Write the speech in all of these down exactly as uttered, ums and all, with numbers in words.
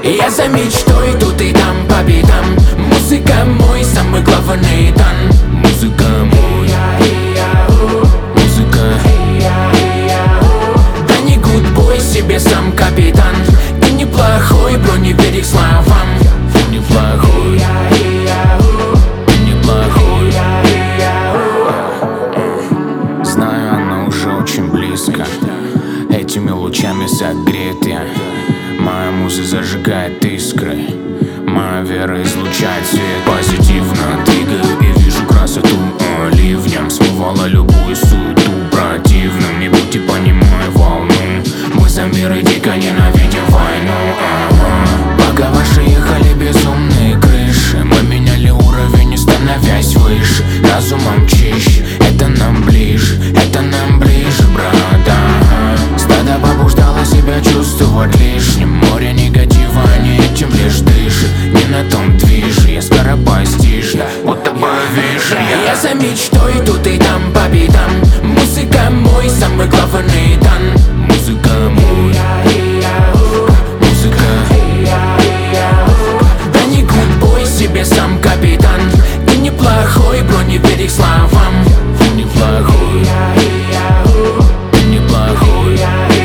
Я за мечтой тут и там по пятам. Музыка мой самый главный дан. Музыка мой, музыка. Да не гудбой себе сам капитан. Ты неплохой, бро, не верь их словам. Ты неплохой, ты неплохой. Знаю, она уже очень близко. Этими лучами согрет я. Моя муза зажигает искры. Моя вера излучает свет. Позитивно двигаю и вижу красоту. О, ливнем смывала любую суету. Противным не будьте, понимая волну. Мы за мир и дико ненавидим войну. Ага. Пока ваши ехали безумные крыши, мы меняли уровень и становясь выше. Разумом чище, это нам ближе. Это нам ближе, брат. Ага. Стадо побуждало себя чувствовать лишним. Море негатива, не этим лишь дышит. Не на том движе, я скоропостижно, будто бы вижу. Я за мечтой тут и там по пятам. Музыка мой самый главный дан. Музыка мой, музыка. Да не гудбой себе сам капитан. Ты неплохой, бро, не верь их словам. Ты неплохой, ты неплохой.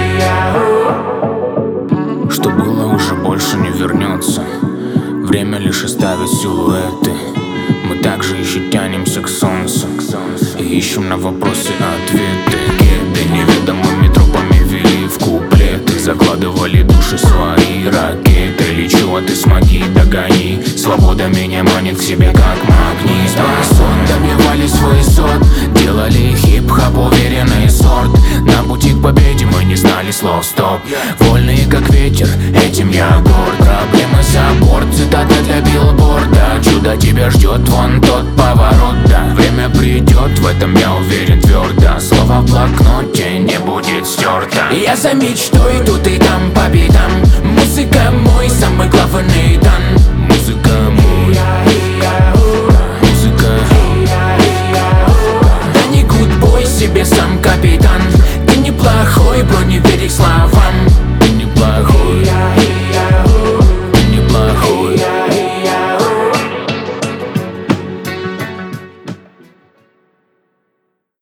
Что было, уже больше не вернется. Время лишь оставит силуэты. Мы также еще тянемся к солнцу и ищем на вопросы ответы. Кеды неведомыми тропами вели в куплеты. Закладывали души свои ракеты. Лечу, а ты смоги, догони. Свобода меня манит к себе как магнит. Сон добивались высот. Делали хип-хоп, уверенный сорт. На пути к победе мы не знали слов стоп. Вольные как ветер, этим я горд. Проблемы за борт, цитата для билборда. Чудо тебя ждет, вон тот поворот, да. Время придет, в этом я уверен твердо. Слово в блокноте не будет стерто. Я за мечтой тут и там по пятам. Музыка мой самый главный дан. Музыка мой, музыка. Да не гудбой себе сам капитан. Ты неплохой, бро, не верь их словам.